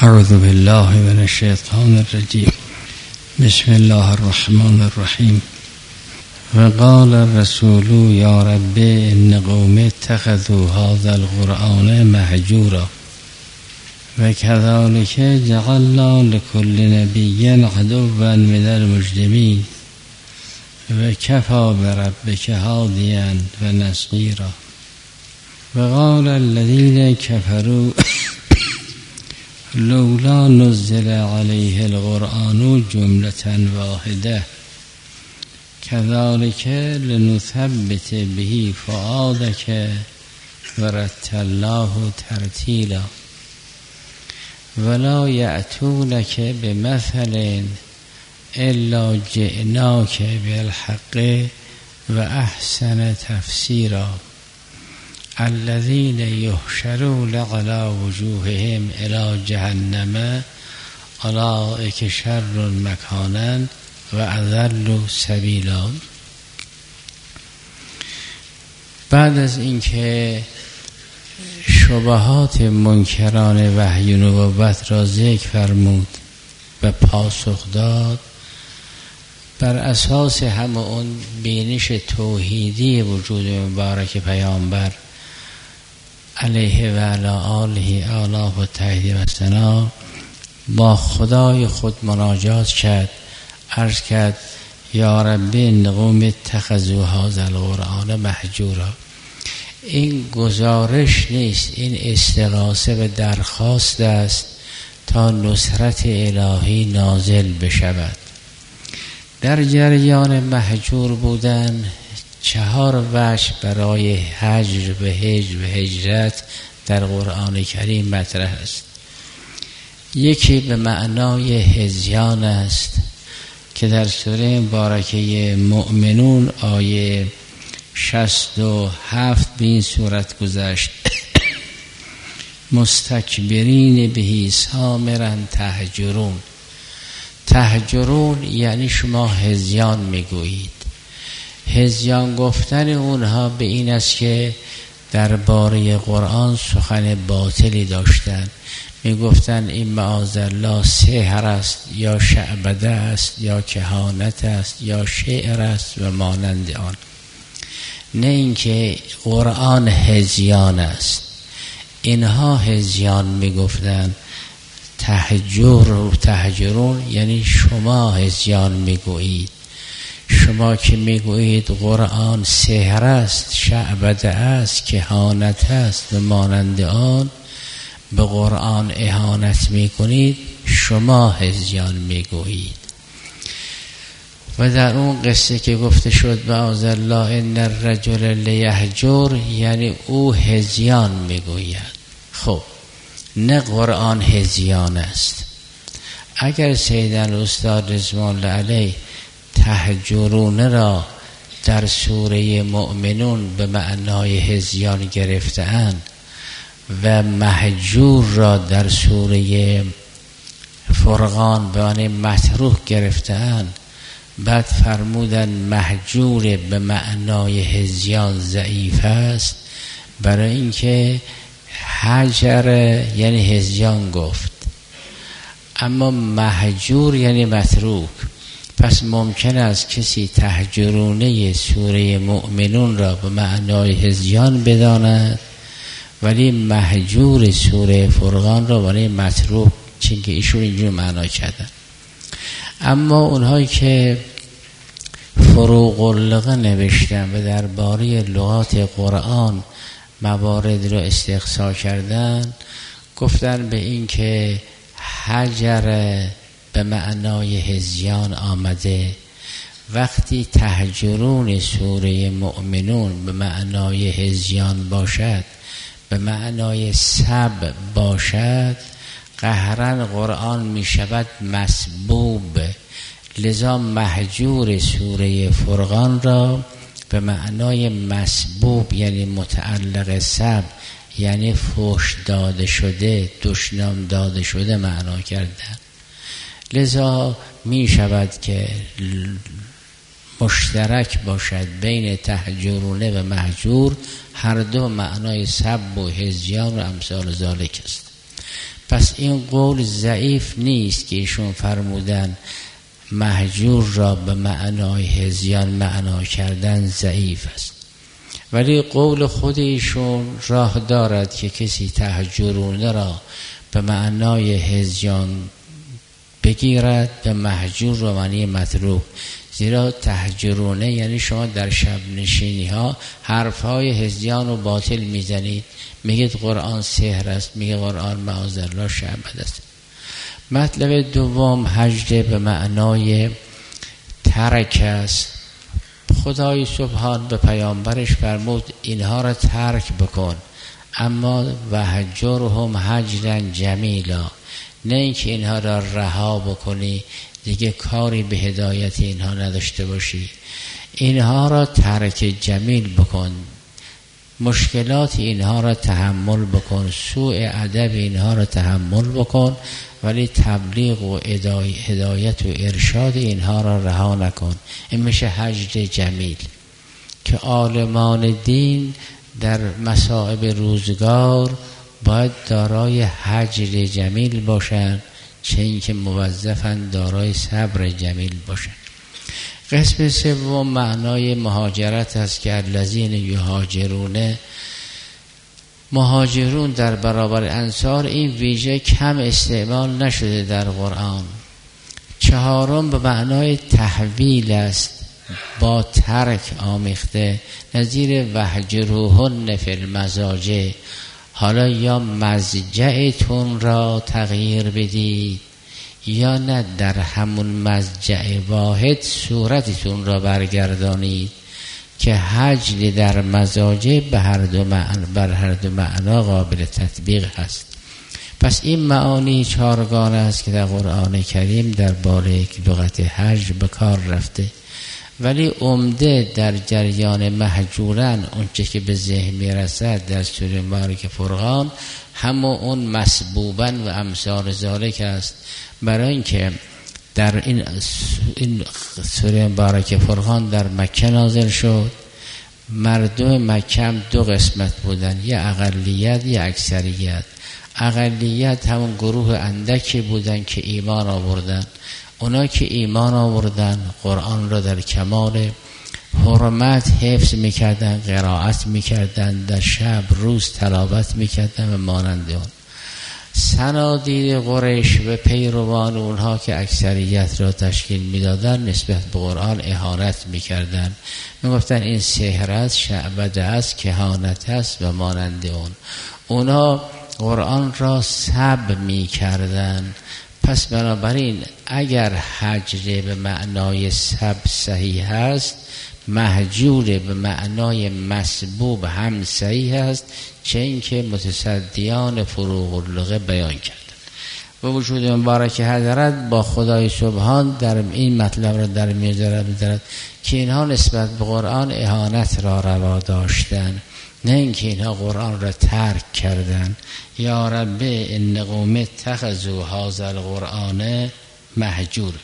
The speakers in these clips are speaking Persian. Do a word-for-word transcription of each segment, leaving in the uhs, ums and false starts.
اعوذ بالله من الشیطان الرجیم. بسم الله الرحمن الرحیم. وقال الرسول یا رب ان قوم اتخذوا هذا القرآن مهجورا وكذلك جعلنا لكل نبي عدوا من المجرمين وكفى بربك هاديا ونصيرا. وقال الذين كفروا لولا نزل عليه القرآن جملة واحدة كذلك لنثبت به فؤادك ورتلناه ترتيلا ولا يأتونك بمثل إلا جئناك بالحق وأحسن تفسيرا. الذين يحشرون على وجوههم إلى جهنم أولئك شر مكانا وأضل سبيلا. بعد از اینکه شبهات منکران وحی نبوت را ذکر فرمود و پاسخ داد، بر اساس همه اون بینش توحیدی وجود مبارک پیامبر علیه و علی آله آلاف و تحیید و ثنا با خدای خود مناجات کرد، عرض کرد یا رب ان قوم اتخذوا هذا القرآن مهجورا. این گزارش نیست، این استغاثه و درخواست است تا نصرت الهی نازل بشود. در جریان مهجور بودن چهار وجه برای هجر و هجر و هجرت در قرآن کریم مطرح است. یکی به معنای هذیان است که در سوره مبارکه مؤمنون آیه شصت و هفت به این صورت گذشت: مستکبرین بهی سامرا تهجرون. تهجرون یعنی شما هذیان میگویید. هذیان گفتن اونها به این است که درباره قرآن سخن باطلی داشتند، میگفتند این معاذالله سحر است یا شعبده است یا کهانت است یا شعر است و مانند آن، نه اینکه قرآن هذیان است. اینها هذیان میگفتند. تهجر تهجرون یعنی شما هذیان میگویید. شما که میگویید قرآن سحر است، شعبده است، کهانت است و مانند آن، به قرآن اهانت میکنید، شما هذیان میگویید. و در اون قصه که گفته شد معاذالله ان الرجل لیهجر، یعنی او هذیان میگوید. خب نه قرآن هذیان است. اگر سیدن استاد رضوان الله علیه تهجرون را در سوره مؤمنون به معنای هذیان گرفته‌اند و مهجور را در سوره فرقان به معنای مطروح گرفته‌اند، بعد فرمودن مهجور به معنای هذیان ضعیف است، برای اینکه هجر یعنی هذیان گفت، اما مهجور یعنی متروک. پس ممکن است کسی تهجرونه سوره مؤمنون را به معنای هذیان بداند ولی مهجور سوره فرقان را برای متروک، چون که ایشون اینجور معنا کردن. اما اونهایی که فروغ اللغه نوشتن و درباره لغات قرآن موارد رو استقصا کردن، گفتن به این که هجر به معنای هذیان آمده. وقتی تهجرون سوره مؤمنون به معنای هذیان باشد، به معنای سب باشد، قهرن قرآن می شود مسبوب. لذا مهجور سوره فرقان را به معنای مسبوب یعنی متعلق سب، یعنی فحش داده شده، دشنام داده شده معنا کردن. لذا می شود که مشترک باشد بین تهجرونه و مهجور، هر دو معنای سب و هذیان و امثال ذالک است. پس این قول ضعیف نیست که ایشون فرمودن مهجور را به معنای هذیان معنا کردن ضعیف است، ولی قول خود ایشون راه دارد که کسی تهجرونه را به معنای هذیان بگیرد به مهجور رو معنی متروک. زیرا تهجرونه یعنی شما در شب نشینی ها حرف های هذیان و باطل میزنید، میگید قرآن سحر است، میگه قرآن معاذالله شعبد است. مطلب دوم هجر به معنای ترک است. خدای سبحان به پیامبرش فرمود اینها را ترک بکن، اما وهجرهم هجرا جمیلا، نه اینکه اینها را رها بکنی دیگه کاری به هدایت اینها نداشته باشی، اینها را ترک جمیل بکن، مشکلات اینها را تحمل بکن، سوء ادب اینها را تحمل بکن، ولی تبلیغ و هدایت و ارشاد اینها را رها نکن. این میشه هجر جمیل که عالمان دین در مصائب روزگار باید دارای هجر جمیل باشند، چه اینکه موظفن دارای صبر جمیل باشند. قسم سوم معنای مهاجرت است که الذین یهاجرون، مهاجرون در برابر انصار این ویژه کم استعمال نشده در قرآن. چهارم به معنای تحویل است، با ترک آمیخته، نظیر وهجروهن فی المضاجع. حالا یا مضجعتون را تغییر بدید یا نه در همون مضجع واحد صورتتون را برگردانید که هجر در مضاجع به هر دو معنا بر هر دو معنا قابل تطبیق هست. پس این معانی چارگانه است که در قرآن کریم درباره لغت هجر به کار رفته، ولی عمده در جریان مهجورن اونچه که به ذهن میرسد در سوره مبارک فرقان همون اون مسبوبن و امثال ذالک است. برای اینکه در این این سوره مبارک فرقان در مکه نازل شد، مردم مکه دو قسمت بودن، یه اقلیت یه اکثریت. اقلیت همون گروه اندکی بودن که ایمان آوردن. اونا که ایمان آوردن قرآن را در کمال حرمت حفظ میکردن، قرائت میکردن، در شب روز تلاوت میکردن و مانند اون. صنادید قریش و پیروان اونها که اکثریت را تشکیل میدادن نسبت به قرآن اهانت میکردن، میگفتن این سحر است، شعبده است، کهانت است و مانند اون. اونا قرآن را سب میکردن. پس بنابراین اگر هجر به معنای سب صحیح است، مهجور به معنای مسبوب هم صحیح است، چه اینکه متصدیان فروغ اللغه بیان کردند. و وجود مبارک حضرت با خدای سبحان در این مطلب را در میذاره میذارد که اینها نسبت به قرآن اهانت را روا داشتند، نه اینکه اینها قرآن را ترک کردند. یا رب ان قوم اتخذوا هذا القرآن مهجور.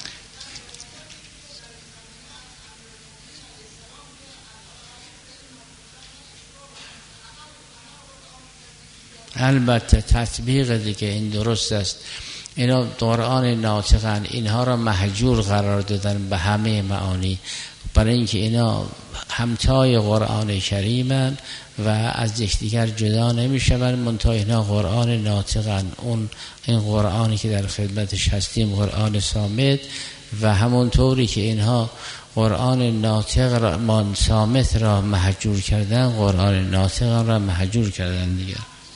البته تطبیق دیگه این درست است، اینا قرآن ناطقن، اینها را مهجور قرار دادن به همه معانی، برای اینکه اینا همتای قرآن کریمن و از یکدیگر جدا نمیشوند، منتها اینا قرآن ناطقن. اون این قرآنی که در خدمتش هستیم قرآن صامت، و همونطوری که اینها قرآن ناطق را من صامت را مهجور کردن، قرآن ناطق را مهجور کردن دیگر.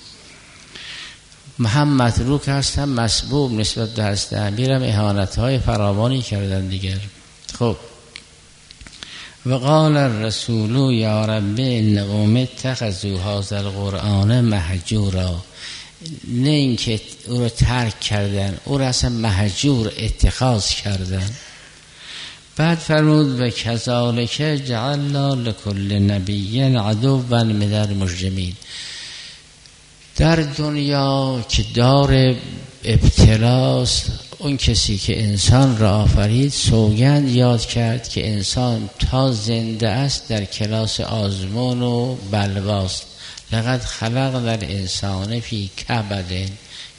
هم متروک هستن، مسبوب نسبت به هستن، میرم اهانت های فراوانی کردن دیگر. خب و قال الرسول یا رب ان قوم اتخذوا هذا القرآن مهجورا، نه اینکه او رو ترک کردن، او رو اصلا مهجور اتخاذ کردن. بعد فرمود و کذالک جعلنا لكل نبی عدوا من المجرمین. در دنیا که دار ابتلاست، اون کسی که انسان را آفرید سوگند یاد کرد که انسان تا زنده است در کلاس آزمون و بلواست. لقد خلقنا الانسان فی کبد.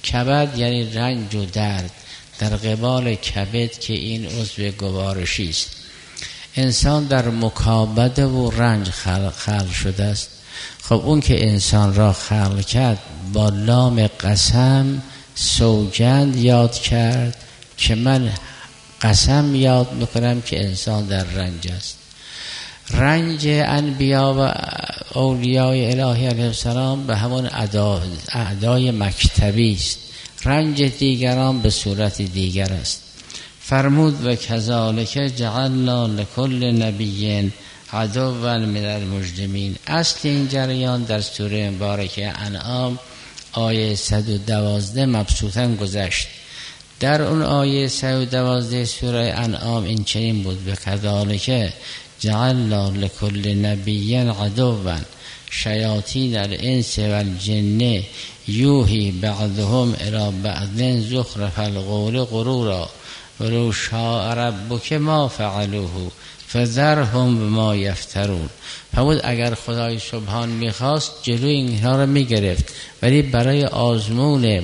کبد یعنی رنج و درد در قبال کبد که این عضو گوارشی است. انسان در مکابد و رنج خلق, خلق شده است. خب اون که انسان را خلق کرد با لام قسم سوگند یاد کرد که من قسم یاد میکنم که انسان در رنج است. رنج انبیا و اولیاء الهی علیه السلام به همون اعدای مکتبی است. رنج دیگران به صورت دیگر است. فرمود و کذالک جعلنا لکل نبی عدوا من المجرمین. اصل این جریان در سوره مبارکه انعام آیه صد و دوازده مبسوطاً گذشت. در اون آیه صد و دوازده سوره انعام این چنین بود: و کذالک جعلنا لکل نبی عدوا شیاطین الانس والجن یوحی بعضهم الی بعض زخرف القول غرورا ولو شاء ربک ما فعلوه فذرهم بما یفترون. فرمود اگر خدای سبحان میخواست جلوی اینها را میگرفت، ولی برای آزمون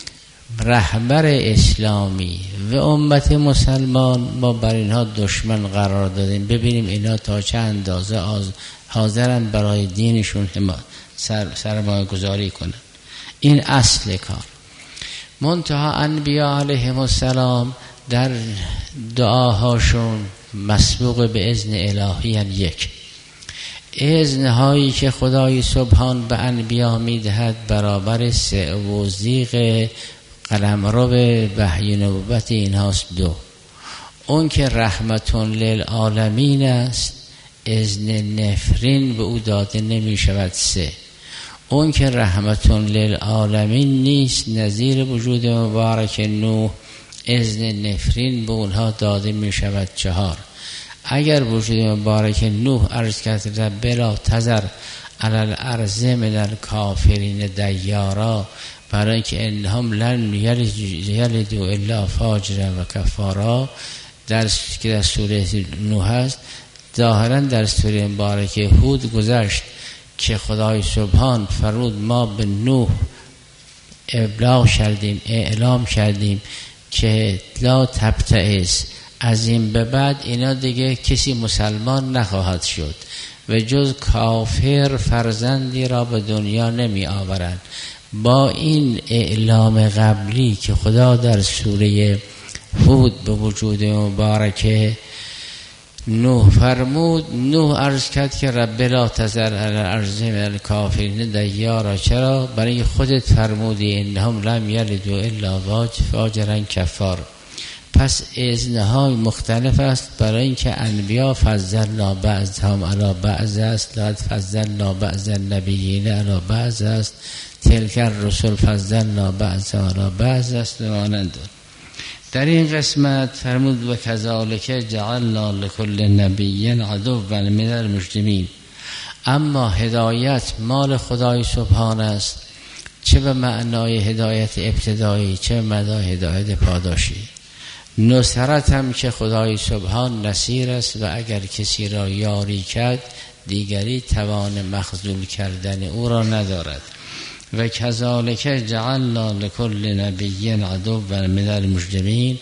رهبر اسلامی و امت مسلمان ما بر اینها دشمن قرار دادیم. ببینیم اینا تا چه اندازه حاضرن برای دینشون سر سرمایه گذاری کنن. این اصل کار. منتها انبیا علیهم السلام در دعاهاشون مسبوق به اذن الهی یک اذنهایی که خدای سبحان به انبیا میدهد برابر سه و زیغ قلمرو وحی نبوت اینهاست. دو، اون که رحمتون للعالمین است اذن نفرین به او داده نمی شود. سه، اون که رحمتون للعالمین نیست نظیر وجود مبارک نوح اذن نفرین به اونها داده می شود. چهار، اگر وجود مبارک نوح عرض کرد رب لا تذر علی الارض من الکافرین دیارا، برای اینکه انهم لن یلدوا الا فاجرا و کفارا، در که در سوره نوح است. ظاهرا در سوره مبارک هود گذشت که خدای سبحان فرمود ما به نوح ابلاغ کردیم، اعلام کردیم که لا تبتئس، از این به بعد اینا دیگه کسی مسلمان نخواهد شد و جز کافر فرزندی را به دنیا نمی آورند. با این اعلام قبلی که خدا در سوره هود به وجود مبارک نوح فرمود، نوح عرض کرد که رب لا تذر علی الارض من الکافرین دیارا. چرا؟ برای خودت فرمودی انهم لم یلدوا الا فاجرا کفار. پس اذنهای مختلف است برای اینکه انبیا فضلنا بعضهم علی بعض است، لقد فضلنا بعض النبیین علی بعض است، تلک الرسل فضلنا بعضهم علی بعض است و مانند. در این قسمت فرمود و کذالک جعلنا لکل نبی عدوا من المجرمین. اما هدایت مال خدای سبحان است، چه به معنای هدایت ابتدایی چه به معنای هدایت پاداشی. نصرت هم که خدای سبحان نصیر است و اگر کسی را یاری کرد دیگری توان مخذول کردن او را ندارد. و کذالک جعلنا لکل نبی عدوا من المجرمین.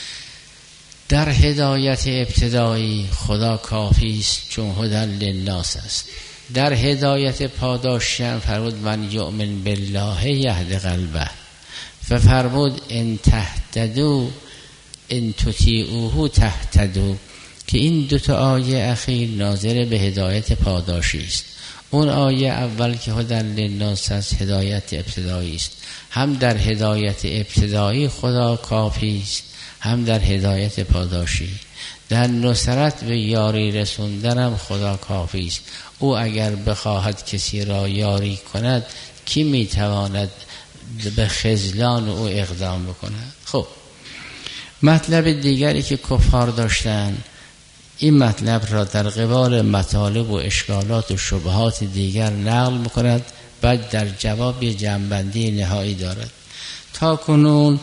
در هدایت ابتدایی خدا کافی است چون هدی للناس است. در هدایت پاداشی هم فرمود من یؤمن بالله یهد قلبه، ففرمود ان تهتدوا ان تطیعوه تهتدوا، که این دو تا آیه اخیر ناظر به هدایت پاداشی است. اون آیه اول که هدی للناس است هدایت ابتدایی است. هم در هدایت ابتدایی خدا کافی است، هم در هدایت پاداشی. در نصرت و یاری رسوندن هم خدا کافی است. او اگر بخواهد کسی را یاری کند کی میتواند به خذلان او اقدام بکند؟ خب مطلب دیگری که کفار داشتن، این مطلب را در قبال مطالب و اشکالات و شبهات دیگر نقل میکند، بعد در جواب جنبندی نهایی دارد. تا کنون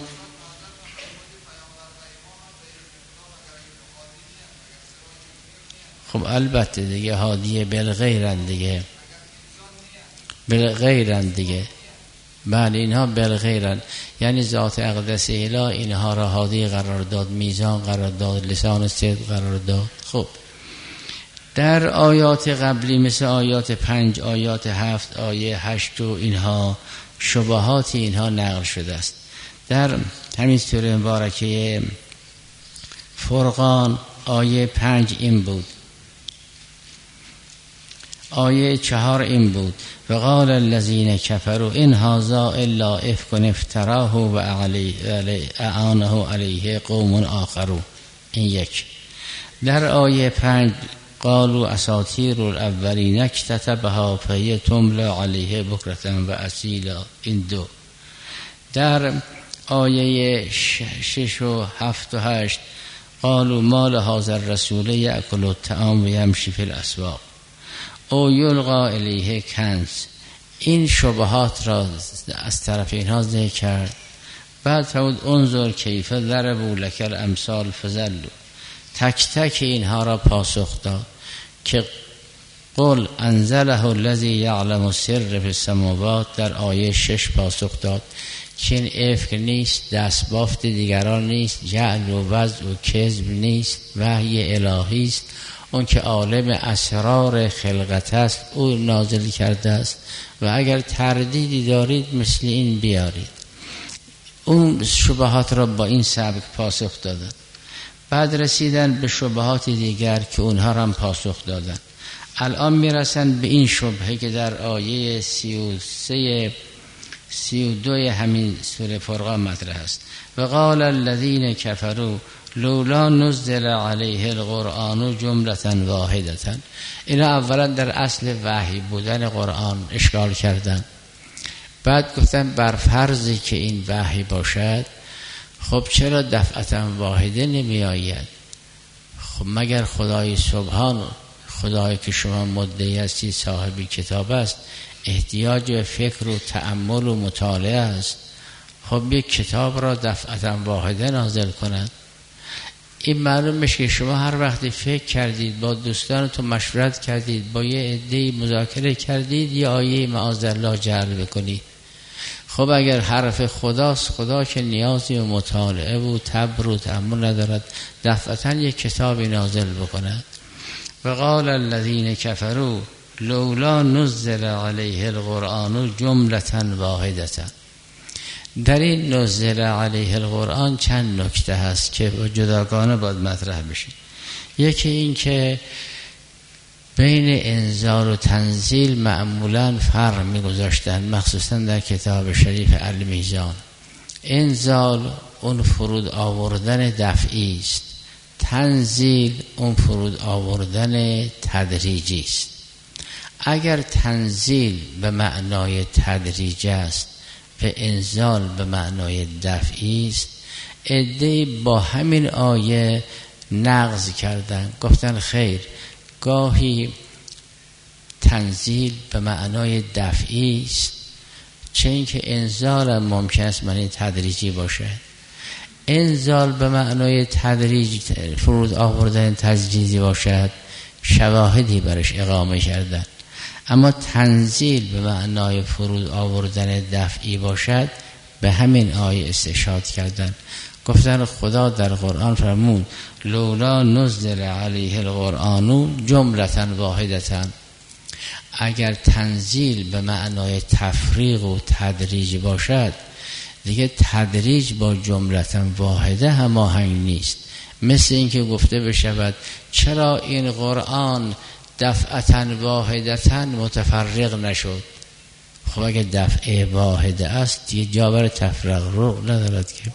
خب البته دیگه هادیه بالغیرن دیگه بالغیرن دیگه بله اینها بالغیرن، یعنی ذات اقدس اله اینها را هادی قرار داد، میزان قرار داد، لسان صدق قرار داد. خب در آیات قبلی مثل آیات پنج، آیات هفت، آیه هشت و اینها شبهات اینها نقل شده است. در همین سوره مبارکه فرقان آیه پنج این بود، آیه چهار این بود و قال الذین کفروا ان هذا الا افک افتراه و اعانه علیه قوم آخرون. این یک. در آیه پنج قالوا اساطیر الاولین اکتتبها فهی تملی علیه بکرة و اصیلا. این دو. در آیه شش و هفت و هشت قالوا ما لهذا الرسول یأکل الطعام و یمشی فی الاسواق او یلقا الیه کنز. این شبهات را از طرف اینها ذکر کرد. بعد فرمود انظر کیف ضربوا لک الامثال فضلوا. تک تک اینها را پاسخ داد که قل انزله الذی یعلم السر فی السماوات. در آیه شش پاسخ داد که این افک نیست، دست بافت دیگران نیست، جعل و وضع و کذب نیست، وحی الهی است. اون که عالم اسرار خلقت است او نازل کرده است و اگر تردیدی دارید مثل این بیارید. اون شبهات را با این سبک پاسخ دادن. بعد رسیدن به شبهات دیگر که اونها را هم پاسخ دادن. الان میرسن به این شبهه که در آیه سی و سه سی و دو همین سوره فرقان مطرح است. و قال الذین کفروا لولا نزل علیه القرآن جملة واحدة. اینا اولا در اصل وحی بودن قرآن اشکال کردن. بعد گفتن بر فرضی که این وحی باشد خب چرا دفعتا واحده نمی آید؟ خب مگر خدای سبحان، خدایی که شما مدعی هستی صاحبی کتاب است، احتیاج به فکر و تأمل و مطالعه است، خب یک کتاب را دفعتا واحده نازل کند؟ این معلوم میشه که شما هر وقتی فکر کردید، با دوستانتون مشورت کردید، با یه عده‌ای مذاکره کردید، یه آیه معاذالله جعل بکنید. خب اگر حرف خداست، خدا که نیازی و مطالعه و تبر و تأمل ندارد، دفعتا یک کتابی نازل بکند. و قال الذین کفروا لولا نزل علیه القرآن جملة واحدة. در این نزل علیه القرآن چند نکته هست که جداگانه باید مطرح بشه. یکی این که بین انزال و تنزیل معمولا فرق می گذاشتن، مخصوصا در کتاب شریف المیزان. انزال اون فرود آوردن دفعی است، تنزیل اون فرود آوردن تدریجی است. اگر تنزیل به معنای تدریج است و انزال به معنای دفعی است، عده‌ای با همین آیه نقض کردن، گفتن خیر، گاهی تنزیل به معنای دفعی است، چه اینکه انزال هم ممکن است معنی تدریجی باشد. انزال به معنای تدریج فرود آوردن تدریجی باشد، شواهدی برش اقامه کردن. اما تنزیل به معنای فرود آوردن دفعی باشد، به همین آیه استشهاد کردن. گفتن خدا در قرآن فرمود لولا نزل علیه القرآن جملة واحدة. اگر تنزیل به معنای تفریق و تدریج باشد، دیگه تدریج با جملة واحده هماهنگ نیست. مثل اینکه گفته بشود چرا این قرآن دفعة واحدة متفرق نشد؟ خب اگر دفعه واحده است دیگه جا برای تفرق رو ندارد که.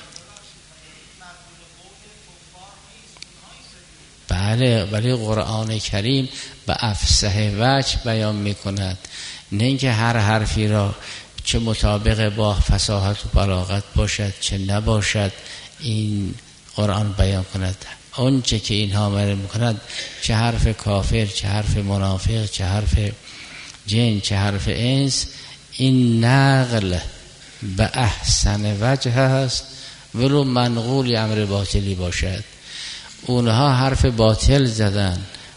بله، ولی قرآن کریم به افصح وجه بیان می کند، نه اینکه هر حرفی را چه مطابق با فصاحت و بلاغت باشد چه نباشد این قرآن بیان کند. اون چه که اینها عمل می کند، چه حرف کافر، چه حرف منافق، چه حرف جن، چه حرف انس، این نقل به احسن وجه است ولو منقول امر باطلی باشد. اونها حرف باطل زدن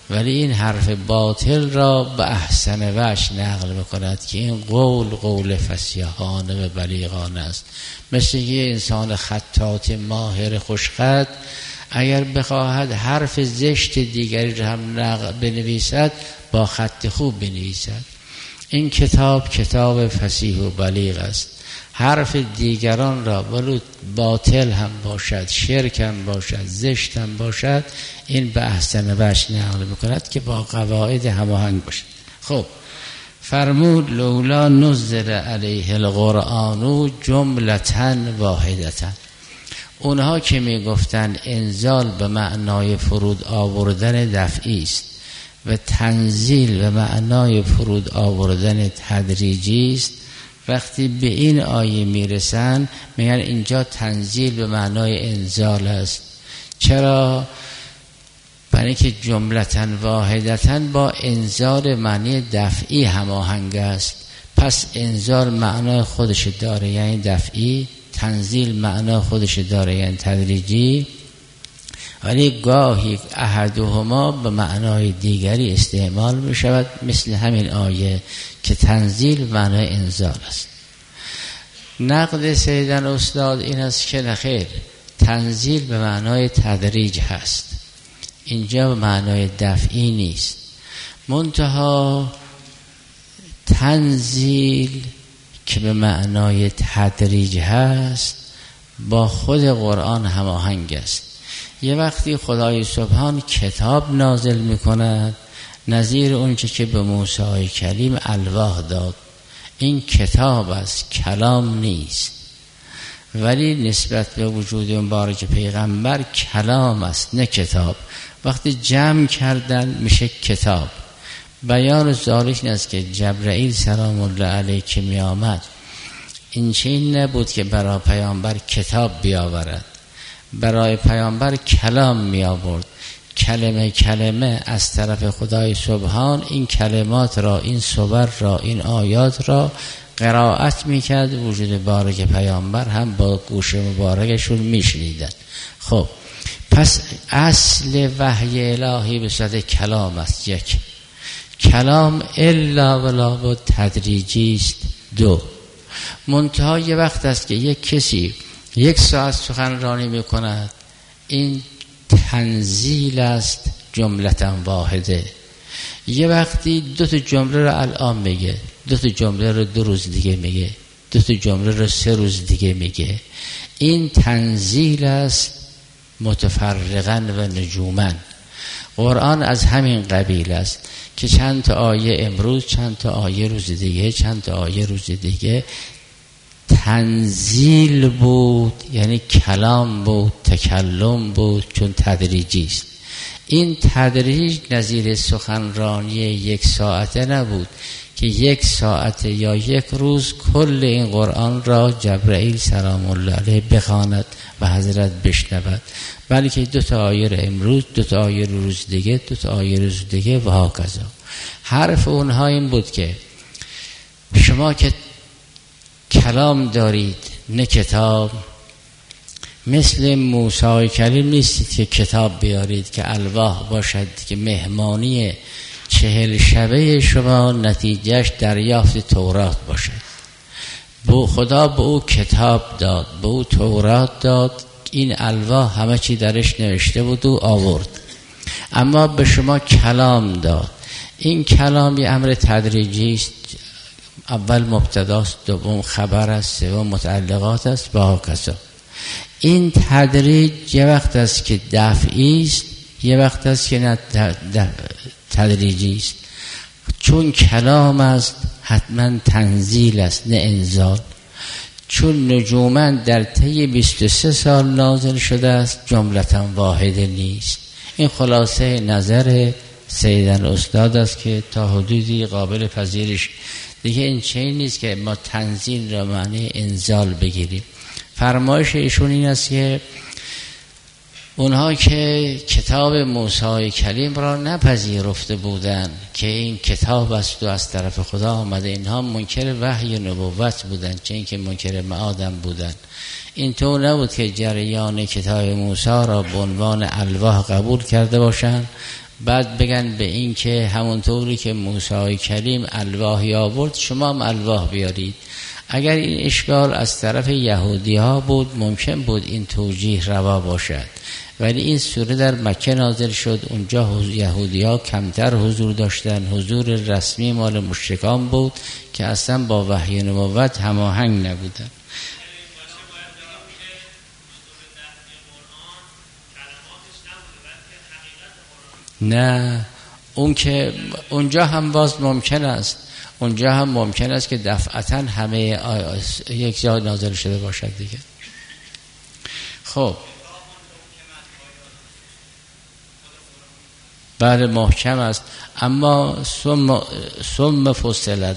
ولی این حرف باطل را به احسن وجه نقل بکند که این قول قول فصیحانه و بلیغانه است. مثل یه انسان خطاط ماهر خوشخط اگر بخواهد حرف زشت دیگری را هم نقل بنویسد با خط خوب بنویسد. این کتاب کتاب فصیح و بلیغ است. حرف دیگران را ولو باطل هم باشد، شرک هم باشد، زشت هم باشد، این به احسن وجه نقل میکند که با قواعد هماهنگ باشد. خب فرمود لولا نزل علیه القرآن جملةً واحدةً. اونها که میگفتن انزال به معنای فرود آوردن دفعی است و تنزیل به معنای فرود آوردن تدریجی است، وقتی به این آیه میرسن میگن اینجا تنزیل به معنای انزال است. چرا؟ برای که جملةً واحدةً با انزال معنی دفعی هماهنگ است. پس انزال معنای خودش داره یعنی دفعی، تنزیل معنا خودش داره یعنی تدریجی، ولی گاهی احدهما به معنای دیگری استعمال می شود، مثل همین آیه که تنزیل معنای انزال است. نقد سیدن استاد این است که نخیر، تنزیل به معنای تدریج هست، اینجا به معنای دفعی نیست. منتها تنزیل که به معنای تدریج هست با خود قرآن هماهنگ است. یه وقتی خدای سبحان کتاب نازل میکند نظیر اونچه که به موسی کلیم الواح داد، این کتاب است، کلام نیست، ولی نسبت به وجود مبارک پیغمبر کلام است نه کتاب. وقتی جمع کردن میشه کتاب. بیان ذالک این است که جبرائیل سلام الله علیه که می آمد این چین نبود که برای پیامبر کتاب بیاورد، برای پیامبر کلام می آورد، کلمه کلمه از طرف خدای سبحان این کلمات را، این صور را، این آیات را قرائت می کرد. وجود مبارک پیامبر هم با گوش مبارکشون می شنیدن. خب پس اصل وحی الهی به صورت کلام است. یک، کلام الا ولا بود تدریجی است. دو، منتها یه وقت است که یک کسی یک ساعت سخنرانی میکند، این تنزیل است جملةً واحده. یه وقتی دو تا جمله رو الان میگه، دو تا جمله رو دو روز دیگه میگه، دو تا جمله رو سه روز دیگه میگه، این تنزیل است متفرقاً و نجوماً. قرآن از همین قبیل است که چند تا آیه امروز، چند تا آیه روز دیگه، چند تا آیه روز دیگه تنزیل بود، یعنی کلام بود، تکلم بود، چون تدریجی است. این تدریج نظیر سخنرانی یک ساعته نبود که یک ساعت یا یک روز کل این قرآن را جبرائیل سلام الله علیه بخواند و حضرت بشنود، بلکه دو تا آیه رو امروز، دو تا آیه رو روز دیگه، دو تا آیه روز دیگه و هاکذا. حرف اونها این بود که شما که کلام دارید نه کتاب، مثل موسی کلیم نیستید که کتاب بیارید که الواح باشد که مهمانی چهل شبه شما نتیجهش دریافت تورات باشد. بو خدا به او کتاب داد، به او تورات داد، این الواح همه چی درش نوشته بود و آورد، اما به شما کلام داد. این کلام یه امر تدریجی است، اول مبتداست، دوم خبر است، سوم متعلقات است و هاکذا. این تدریج یه وقت است که دفعی است، یه وقت است که نه تدریجی است. چون کلام است حتما تنزیل است نه انزال. چون نجوما در طی بیست و سه سال نازل شده است جملةً واحده نیست. این خلاصه نظر سیدن استاد است که تا حدودی قابل پذیرش دیگه این چنین نیست که ما تنزیل را معنی انزال بگیریم. فرمایش ایشون این است که اونها که کتاب موسی کلیم را نپذیرفته بودند که این کتاب است و از طرف خدا آمده، اینها منکر وحی نبوت بودند، چه اینکه منکر معادم بودند. این طور نبود که جریان کتاب موسی را به عنوان الواح قبول کرده باشند بعد بگن به این که همونطوری که موسی کلیم الواحی آورد شما هم الواح بیارید. اگر این اشکال از طرف یهودی ها بود ممکن بود این توجیه روا باشد، ولی این سوره در مکه نازل شد، اونجا یهودی ها کمتر حضور داشتن، حضور رسمی مال مشرکان بود که اصلا با وحی نبوت هماهنگ نبودن. نه اون که اونجا هم باز ممکن است، اونجا هم ممکن است که دفعتا همه یک جا نازل شده باشد دیگه. خب بله محکم است، اما ثم ثم فصلت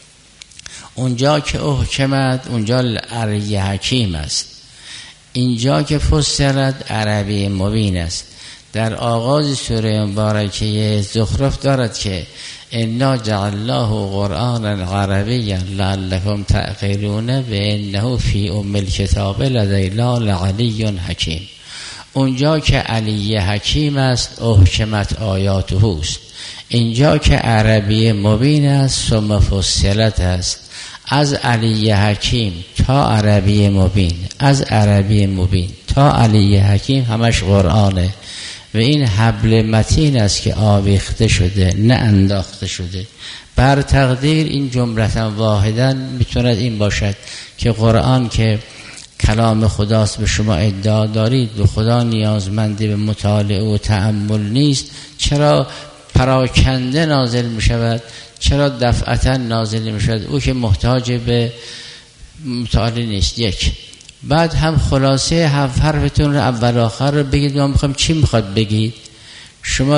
اونجا که احکمت اونجا عربی حکیم است، اینجا که فصلت عربی مبین است. در آغاز سوره مبارکه زخرف دارد که انا جعلناه قرآنا عربیا لعلکم تعقلون و انه فی ام الکتاب لدینا لعلی حکیم. اونجا که علی حکیم است احکمت آیاته است، اینجا که عربی مبین است ثم فصلت است. از علی حکیم تا عربی مبین، از عربی مبین تا علی حکیم همش قرآنه و این حبل متین است که آویخته شده نه انداخته شده. بر تقدیر این جملتا واحدا میتوند این باشد که قرآن که کلام خداست به شما ادعا دارید و خدا نیازمندی به مطالعه و تأمل نیست، چرا پراکنده نازل می شود؟ چرا دفعتا نازل می شود؟ او که محتاج به مطالعه نیست. یک بعد هم خلاصه هم حرفتون رو اول آخر رو بگید، ما میخوام چی میخواد بگید. شما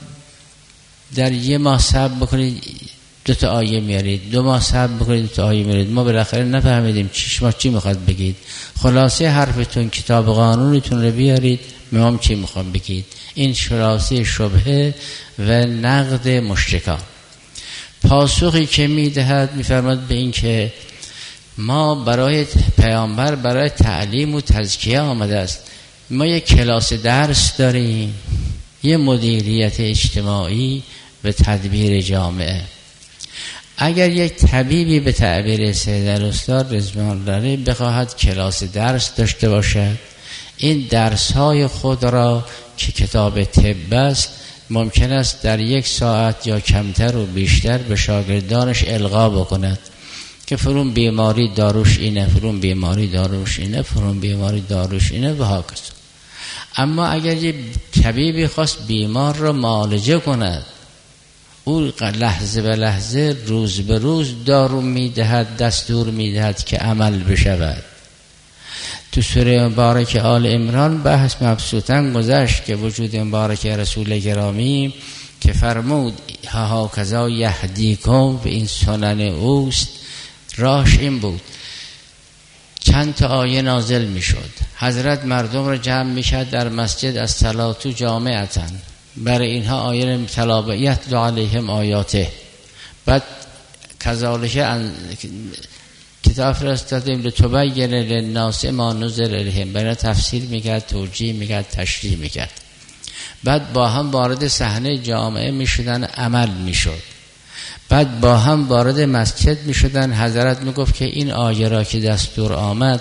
در یه ماه صبر بکنید دو تا آیه میارید، دو ماه صبر بکنید دو تا آیه میارید، ما بالاخره نفهمیدیم چی شما چی میخواد بگید. خلاصه حرفتون کتاب قانونتون رو بیارید، ما چی میخوام بگید. این خلاصه شبهه و نقد مشرکان. پاسخی که میدهد میفرماد به این که ما برای پیامبر برای تعلیم و تزکیه آمده است. ما یک کلاس درس داریم، یه مدیریت اجتماعی و تدبیر جامعه. اگر یک طبیبی به تعبیر سید الاستاد رضوان الله بخواهد کلاس درس داشته باشد، این درس های خود را که کتاب طب است ممکن است در یک ساعت یا کمتر و بیشتر به شاگردانش القا بکند که فرون بیماری داروش اینه، فرون بیماری داروش اینه، فرون بیماری داروش اینه و هاکس. اما اگر یه طبیبی خواست بیمار را معالجه کند، او لحظه به لحظه روز به روز دارو میدهد، دستور میدهد که عمل بشود. تو سوره مبارک آل عمران بحث مبسوطاً گذشت که وجود مبارک رسول گرامی که فرمود ها کذا یهدیکم و این سنن اوست، راهش این بود. چند تا آیه نازل می شد، حضرت مردم را جمع می شد در مسجد از صلاتو جامعتن، برای اینها آیه تلاوت یتلو علیهم آیاته. بعد کذالک کتاب فرستادیم لتبین للناس ما نزل الیهم، برای تفسیر میکرد، توجیه میکرد، تشریح میکرد. بعد با هم وارد صحنه جامعه میشدن، عمل میشد. بعد با هم وارد مسجد میشدن، حضرت میگفت که این آیه را که دستور آمد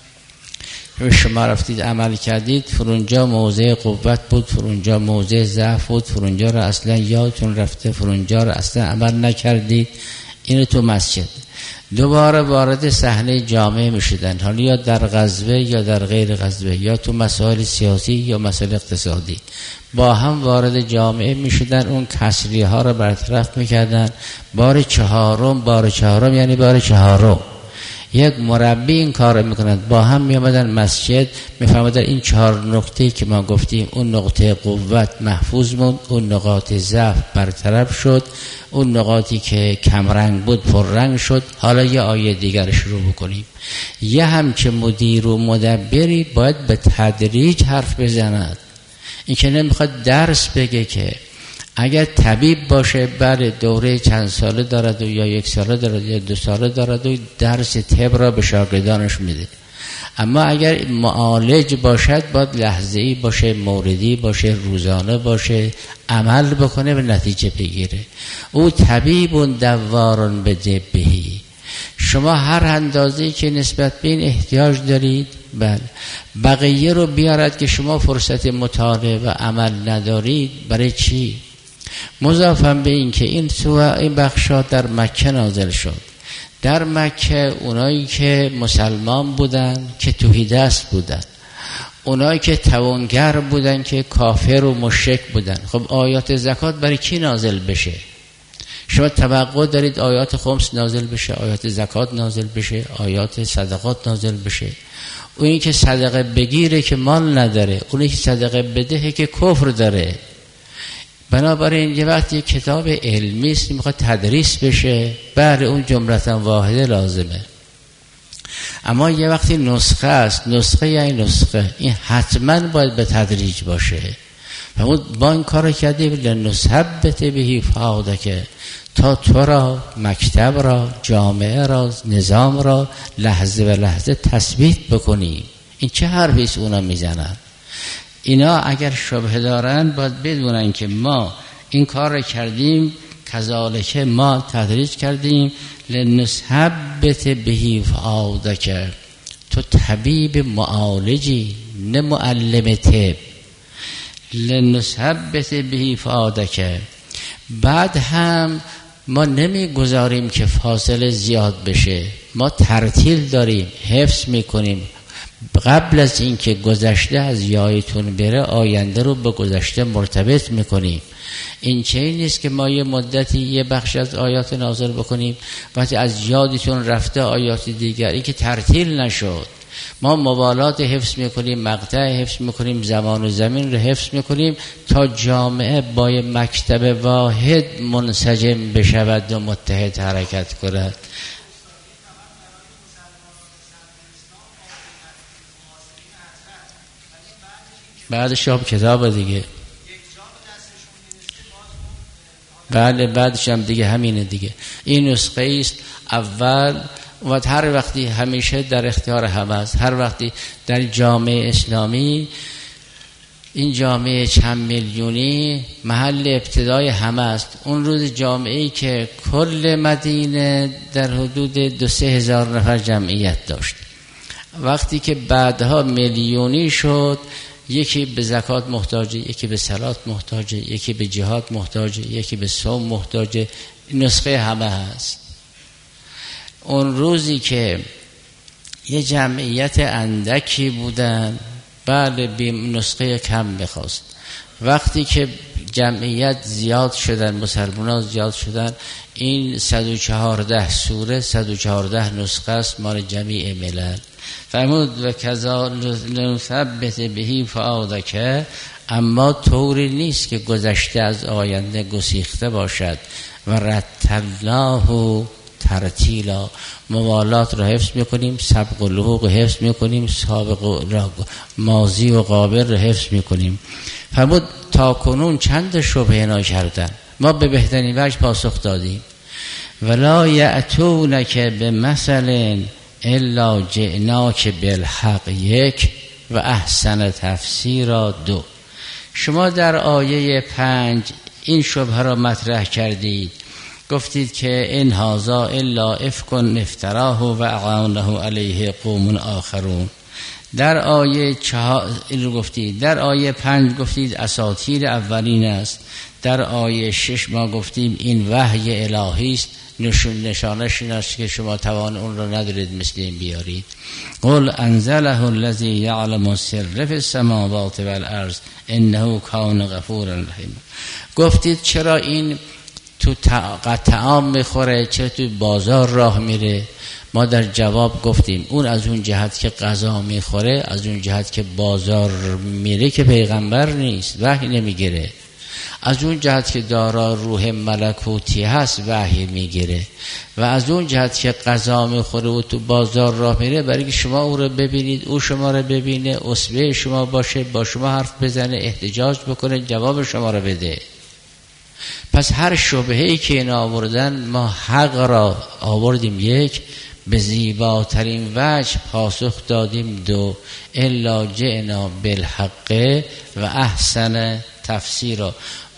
شما رفتید عمل کردید، فرونجا موضع قوت بود، فرونجا موضع ضعف بود، فرونجا را اصلا یادتون رفته، فرونجا را اصلا عمل نکردید. این تو مسجد دوباره وارد صحنه جامعه میشدن، حالا یا در غزوه یا در غیر غزوه، یا تو مسائل سیاسی یا مسائل اقتصادی، با هم وارد جامعه میشدن، اون کسری ها رو برطرف میکردن. بار چهارم، بار چهارم یعنی بار چهارم یک مربی این کار میکنند، با هم میامدن مسجد، میفهمدن این چهار نقطه‌ای که ما گفتیم، اون نقطه قوت محفوظ موند، اون نقاط ضعف برطرف شد، اون نقاطی که کم رنگ بود پر رنگ شد. حالا یه آیه دیگر شروع بکنیم. یه هم که مدیر و مدبری باید به تدریج حرف بزند. این که نمیخواد درس بگه که اگر طبیب باشه بعد دوره چند ساله دارد و یا یک ساله دارد یا دو ساله دارد و درس طب را به شاگردانش میده. اما اگر معالج باشد باید لحظه‌ای باشه، موردی باشه، روزانه باشه، عمل بکنه، به نتیجه بگیره. او طبیب دوار به دبهی. شما هر اندازه‌ای که نسبت به این احتیاج دارید، بله، بقیه رو بیارد که شما فرصت مطالعه و عمل ندارید. برای چی؟ مضافاً به این که این سوره، این بخشا در مکه نازل شد. در مکه اونایی که مسلمان بودن که توحیدست بودن، اونایی که توانگر بودن که کافر و مشرک بودن. خب آیات زکات برای کی نازل بشه؟ شما توقع دارید آیات خمس نازل بشه، آیات زکات نازل بشه، آیات صدقات نازل بشه؟ اونی که صدقه بگیره که مال نداره، اونی که صدقه بدهه که کفر داره. بنابراین یه وقت یه کتاب علمی است میخواد تدریس بشه، بله اون جملتا واحده لازمه. اما یه وقتی نسخه است، نسخه یعنی نسخه، این حتما باید به تدریج باشه. و با این کار کردیم لنثبت به فؤادک، تا تو را، مکتب را، جامعه را، نظام را لحظه به لحظه تثبیت بکنیم. این چه حرفی است اونا میزنن؟ اینا اگر شبهه دارن باید بدونن که ما این کار را کردیم، کذالک ما تدریج کردیم. لنثبت به فؤادک، تو طبیب معالجی نه معلم طب. لنثبت به فؤادک. بعد هم ما نمیگذاریم که فاصله زیاد بشه، ما ترتیل داریم، حفظ میکنیم. قبل از اینکه گذشته از یادتون بره، آینده رو به گذشته مرتبط میکنیم. این چه نیست که ما یه مدتی یه بخش از آیات نازل بکنیم، وقتی از یادتون رفته آیات دیگر، این که ترتیل نشد. ما موالات حفظ میکنیم، مقطع حفظ میکنیم، زمان و زمین رو حفظ میکنیم تا جامعه با یه مکتب واحد منسجم بشود و متحد حرکت کند. بعدش هم کتاب دیگه، بله بعدش هم دیگه همینه دیگه. این نسخه است اول و هر وقتی همیشه در اختیار همه است. هر وقتی در جامعه اسلامی، این جامعه چند میلیونی محل ابتدای همه است. اون روز جامعه‌ای که کل مدینه در حدود دو سه هزار نفر جمعیت داشت، وقتی که بعدها میلیونی شد، یکی به زکات محتاجه، یکی به صلات محتاجه، یکی به جهاد محتاجه، یکی به صوم محتاجه. نسخه همه هست. اون روزی که یه جمعیت اندکی بودن، بله بی نسخه کم میخواست. وقتی که جمعیت زیاد شدن، مسلمانان زیاد شدن، این صد و چهارده سوره، صد و چهارده نسخه است مال جمیع ملل. فرمود و کذا نثبت به فؤادک، اما طوری نیست که گذشته از آینده گسیخته باشد. و رتلناه ترتیلا، موالات را حفظ میکنیم، سبق و لحوق حفظ میکنیم، سابق و ماضی و قابل را حفظ میکنیم. فرمود تا کنون چند شبهه اینا کردن، ما به بهترین وجه پاسخ دادیم. ولا یأتونک بمثل الا جئناک بالحق، یک، و احسن تفسیرا، دو. شما در آیه پنج این شبهه را مطرح کردید، گفتید که ان هذا الا افک افتراه و اعانه علیه قوم آخرون. در آیه چهار این رو گفتید. در آیه پنج گفتید اساطیر اولین است. در آیه شش ما گفتیم این وحی الهی است، نشون نشانش این است که شما توان اون رو ندارید مثل این بیارید. قل انزله الذی یعلم السر فی السماوات والارض انه کان غفورا رحیما. گفتید چرا این تو طعام میخوره، چرا تو بازار راه میره؟ ما در جواب گفتیم اون از اون جهت که غذا میخوره، از اون جهت که بازار میره که پیغمبر نیست، وحی نمیگیره. از اون جهت که دارا روح ملکوتی هست وحی میگیره. و از اون جهت که غذا میخوره و تو بازار راه میره، برای که شما او رو ببینید، او شما رو ببینه، اصبع شما باشه، با شما حرف بزنه، احتجاج بکنه، جواب شما رو بده. پس هر شبهه‌ای که اینا آوردن ما حق را آوردیم یک، به زیباترین وجه پاسخ دادیم دو الا جئنا بالحق و احسن تفسیرا.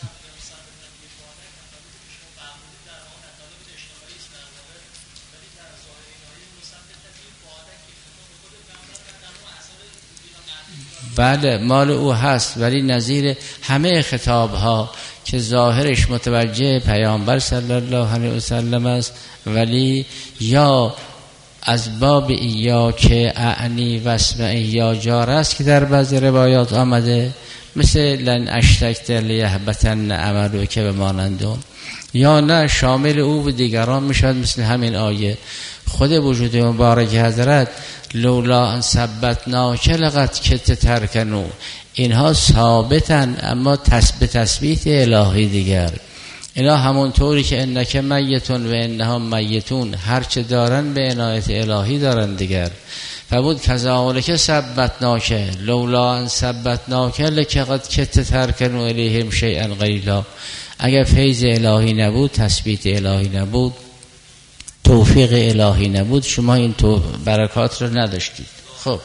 بله مال او هست، ولی نظیر همه خطاب ها که ظاهرش متوجه پیامبر صلی الله علیه و سلم است، ولی یا از باب ایا که اعنی واسمع یا جار است که در بعضی روایات آمده، مثل لن اشتکت لیهبتن عملو که بمانندون، یا نه شامل او و دیگران میشد مثل همین آیه. خود وجود مبارک حضرت لولا ان ثبتناک لقد کدت ترکنوا، اینها ثابتن اما تثبیت تثبیت الهی دیگر. اینا همون طوری که انک میتون و انهم میتون، هرچه دارن به عنایت الهی دارن دیگر. فبود کذالک ثبتناک لولا ان ثبتناک لقد کدت ترکنوا الیهم شیئا قلیلا. اگر فیض الهی نبود، تثبیت الهی نبود، توفیق الهی نبود، شما این تو برکات رو نداشتید. خب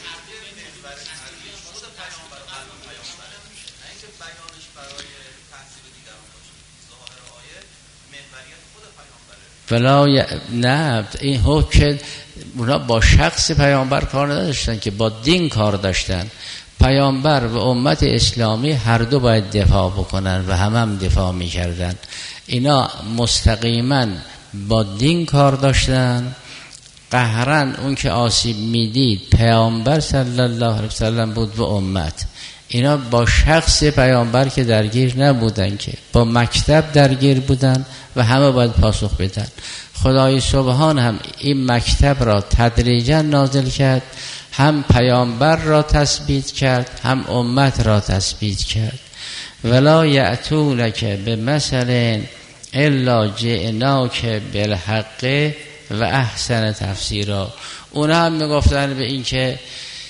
ولا ی... نه این حکم اونا با شخص پیامبر کار نداشتن که با دین کار داشتن. پیامبر و امت اسلامی هر دو باید دفاع بکنن و هم هم دفاع میکردن. اینا مستقیما با دین کار داشتن. قهرن اون که آسیب میدید پیامبر صلی الله علیه وسلم بود و امت. اینا با شخص پیامبر که درگیر نبودن، که با مکتب درگیر بودن و همه باید پاسخ بدن. خدای سبحان هم این مکتب را تدریجا نازل کرد، هم پیامبر را تثبیت کرد، هم امت را تثبیت کرد. ولا یأتونک بمثل الا جئناک بالحق و احسن تفسیرا. اونا هم میگفتن به این که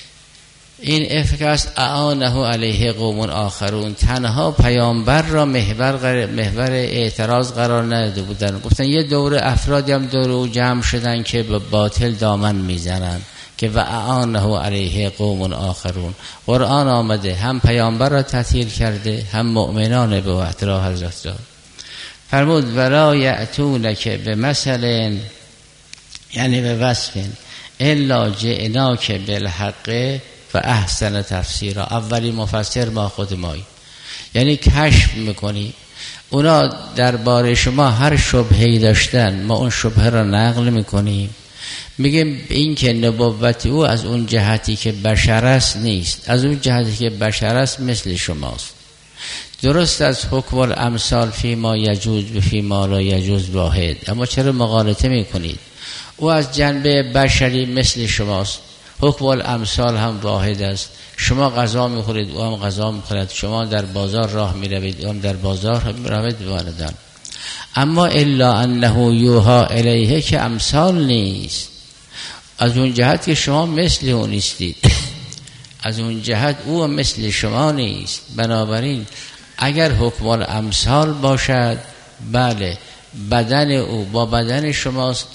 این افک است اعانه علیه قوم آخرون، تنها پیامبر را محور محور اعتراض قرار نداده بودن. گفتن یه دوره افرادی هم دور او جمع شدن که به باطل دامن میزنن که و اعانه علیه قوم آخرون. قرآن آمده هم پیامبر را تطهیر کرده، هم مؤمنان به وحدت را حضرت داد. فرمود ولا یأتونک بمثل، یعنی به وصف الا جئناک بالحق و احسن تفسیرا. اولی مفسر ما خود مایی، یعنی کشف میکنی. اونا درباره شما هر شبهه‌ای داشتن، ما اون شبهه را نقل میکنیم، میگیم این که نبوت او از اون جهتی که بشر است نیست، از اون جهتی که بشر است مثل شماست. درست از حکم الامثال فی ما یجوز و فی ما لا یجوز واحد، اما چرا مغالطه میکنید؟ او از جنبه بشری مثل شماست، حکم الامثال هم واحد است. شما غذا میخورید، او هم غذا میخورد. شما در بازار راه میروید، او هم در بازار میروید بواردن. اما الا انه یوها الیه که امثال نیست. از اون جهت که شما مثل او نیستید، از اون جهت او مثل شما نیست. بنابراین اگر حکم الامثال باشد، بله بدن او با بدن شماست،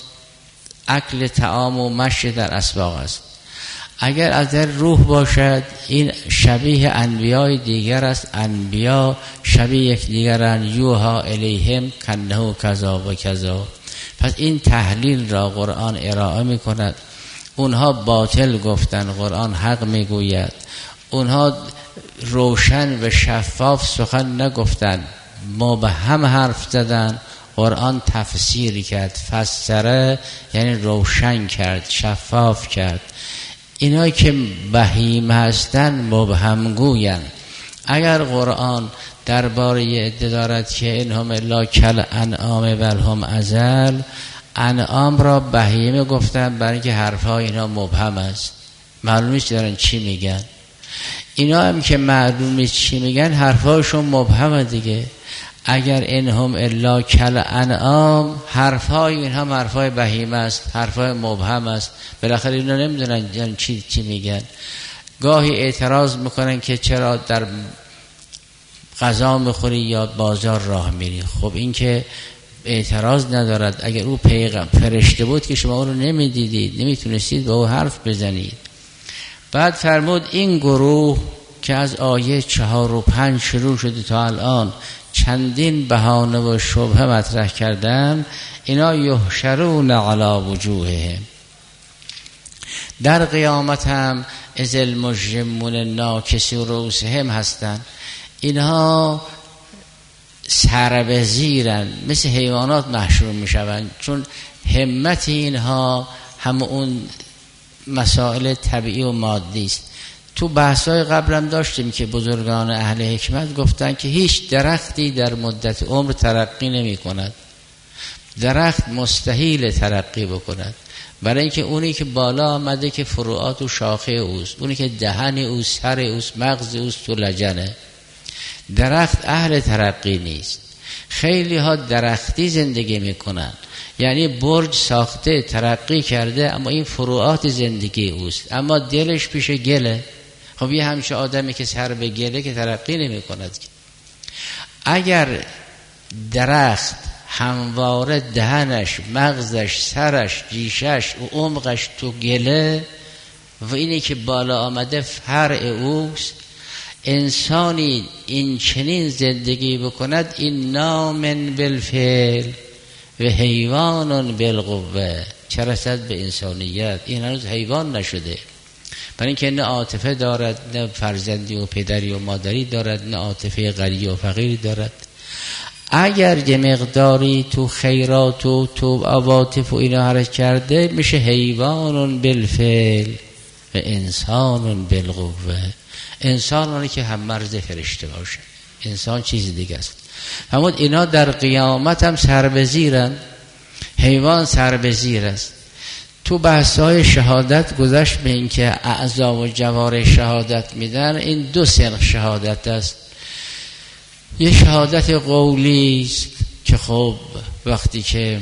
اکل طعام و مشی در اسواق است. اگر از در روح باشد، این شبیه انبیاء دیگر است. انبیا شبیه یک دیگرند. یوها الیهم کنه کذا و کذا. پس این تحلیل را قرآن ارائه می کند. اونها باطل گفتن، قرآن حق می گوید. اونها روشن و شفاف سخن نگفتن، مبهم حرف زدن، قرآن تفسیر کرد. فسره یعنی روشن کرد، شفاف کرد. اینا که بهیمه هستن مبهم گوین. اگر قرآن درباره عده دارد که اینهم الا کل انعام بل هم اضل، انعام را بهیمه گفتن برای اینکه حرفها اینا مبهم است، معلوم نیست دارن چی میگن. اینا هم که معلوم نیست چی میگن، حرفهاشون مبهمه دیگه. اگر اینهم الا کل انعام، حرفهای این هم حرفهای بهیمه است، حرفهای مبهم است. بالاخره اینا نمیدونن چی چی میگن. گاهی اعتراض میکنن که چرا در غذا میخوری یا بازار راه میری. خب این که اعتراض ندارد. اگر او پیغمبر فرشته بود که شما او رو نمیدیدید، نمیتونستید با او حرف بزنید. بعد فرمود این گروه که از آیه چهار و پنج شروع شده تا الان چندین بهانه و شبهه مطرح کردن، اینا یحشرون علی وجوههم، در قیامت هم از المجرمون ناکسو رؤوسهم هستن. اینها سر به زیرن، مثل حیوانات محشور میشوند، چون همت اینها هم اون مسائل طبیعی و مادی است. تو بحثای قبلم داشتیم که بزرگان اهل حکمت گفتن که هیچ درختی در مدت عمر ترقی نمی کند. درخت مستحیل ترقی بکند، برای اینکه اونی که بالا آمده که فروعات و شاخه اوست، اونی که دهن اوست، سر اوست، مغز اوست و لجنه. درخت اهل ترقی نیست. خیلی ها درختی زندگی میکنن، یعنی برج ساخته ترقی کرده اما این فروعات زندگی اوست، اما دلش پیش گله. خب یه همچه آدمی که سر به گله که ترقی نمی کند. اگر درخت همواره دهنش، مغزش، سرش، ریشش و عمقش تو گله و اینی که بالا آمده فرع اوست، انسانی این چنین زندگی بکند، این نامن بالفعل و حیوانون بالقوه، چه رسد به انسانیت. این هنوز حیوان نشده، برای اینکه نه عاطفه دارد، نه فرزندی و پدری و مادری دارد، نه عاطفه غنی و فقیری دارد. اگر یه مقداری تو خیرات و تو عواطف و اینا حرکت کرده، میشه حیوانون بالفعل و انسانون بالقوه. انسان اونی که هم مرز فرشته باشه، انسان چیز دیگه است. همون اینا در قیامت هم سر به زیرن، حیوان سر به زیر است. تو بحث‌های شهادت گذشت به این که اعضا و جوارح شهادت میدن. این دو سنخ شهادت است. یه شهادت قولی است که خب وقتی که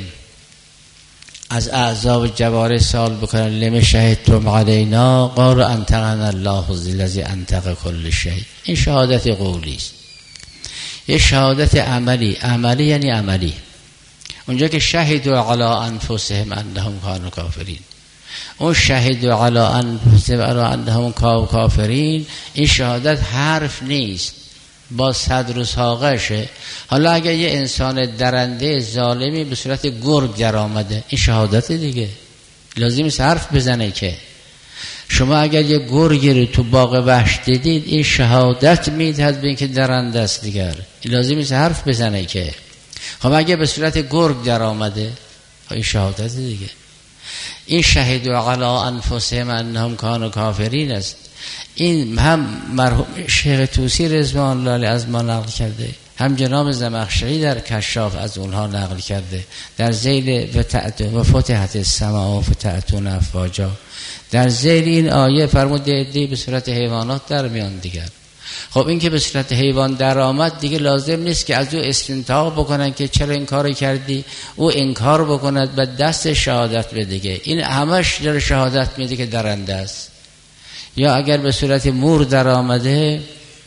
از اعضا و جوارح سوال بکنن لم شهدتم علینا قالوا انطقنا الله الذی انطق کل شیء، این شهادت قولی است. یه شهادت عملی، عملی یعنی عملی. اونجا که شهدوا علی انفسهم انهم کانوا کافرین، اون شهدوا علی انفسهم انهم کانوا کافرین، این شهادت حرف نیست، با صدر و ساقشه. حالا اگر یه انسان درنده ظالمی به صورت گرگ در آمده، این شهادت دیگه، لازم است حرف بزنه. که شما اگر یه گرگی رو تو باغ وحش دیدید، این شهادت میدهد به اینکه درنده است دیگر، لازم است حرف بزنه. که خب اگر به صورت گرگ در آمده، این شهادت دیگه. این شهدوا علی انفسهم انهم کانوا کافرین است. این هم مرحوم شیخ طوسی رضوان الله علیه از ما نقل کرده، هم جناب زمخشری در کشاف از اونها نقل کرده. در ذیل و فتحت السماء و فتحتون افواجا، در ذیل این آیه فرمود دی به صورت حیوانات در میان دیگر. خب این که به صورت حیوان در آمد دیگه لازم نیست که از او استنتاق بکنن که چرا این کار کردی، او انکار بکند و دست شهادت بده دیگه. این همش در شهادت میده که درنده است. یا اگر به صورت مور در آمده،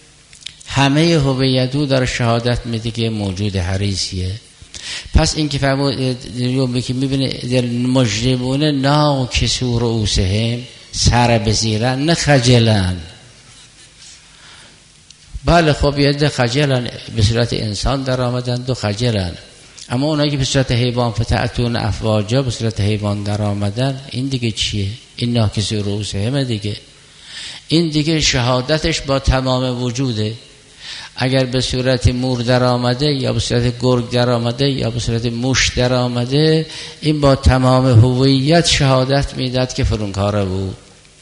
همه هویتو در شهادت میده که موجود حریصیه. پس این که فرمود یومی که میبینه در مجرمون ناکسو رؤوسهم، سر بزیرن نه خجلن. بله خب یه ده خجلن، به صورت انسان در آمدن دو خجلن، اما اونایی که به صورت حیوان فتحتون افواجا به صورت حیوان در آمدن، این دیگه چیه؟ این ناکسو رؤوسهم دیگه. این دیگه شهادتش با تمام وجوده. اگر به صورت مور در آمده یا به صورت گرگ در آمده یا به صورت موش در آمده، این با تمام هویت شهادت میداد که فرونکاره بود.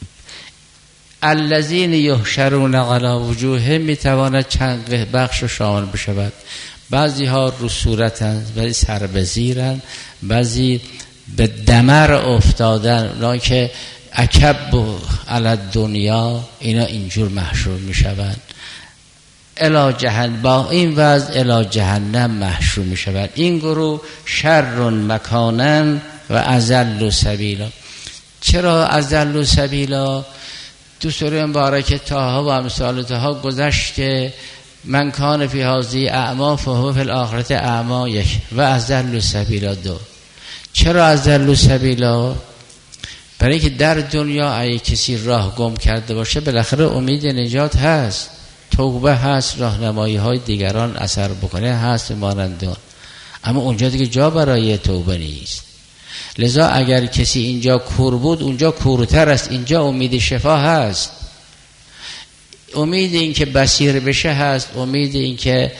الذین یحشرون علی وجوههم میتواند چند بخش رو شامل بشود. بعضی ها رو صورتند، بعضی سر به زیرند، بعضی به دمر افتادن، اونایی که اکب علی دنیا، اینا اینجور محشور میشوند. الی جهنم، با این وضع الی جهنم محشور میشوند. این گروه شر مکانا و اضل سبیلا. چرا اضل سبیلا؟ تو سوره مبارکه طه و امثال طه گذشت که من کان فی هذه اعما فهو فی الاخرة اعما یک و اضل سبیلا دو. چرا اضل سبیلا؟ برای که در دنیا اگه کسی راه گم کرده باشه بالاخره امید نجات هست، توبه هست، راهنمایی های دیگران اثر بکنه هست مانندان، اما اونجا دیگه جا برای توبه نیست. لذا اگر کسی اینجا کور بود اونجا کورتر است، اینجا امید شفا هست، امید این که بصیر بشه هست، امید این که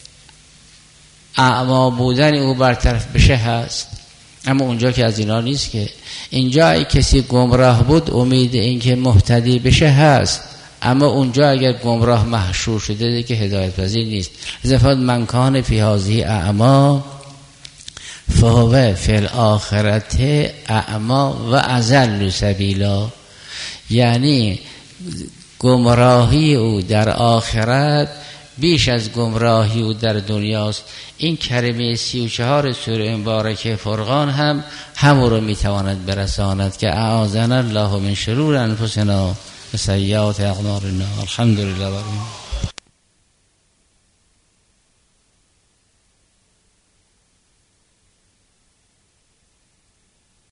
اعما بودن او برطرف بشه هست. اما اونجا که از اینا نیست، که اینجا ای کسی گمراه بود امید این که مهتدی بشه هست، اما اونجا اگر گمراه محشور شده دیگه هدایت پذیر نیست. لذا من کان فی هذه اعما فهو فی الاخرة اعما و اضل سبیلا، یعنی گمراهی او در آخرت بیش از گمراهی او در دنیاست. این کلمه سی و چهار سوره مبارکه فرقان هم همو رو میتواند برساند که اعاذنا الله من شرور انفسنا و سیئات اعمالنا. الحمدلله.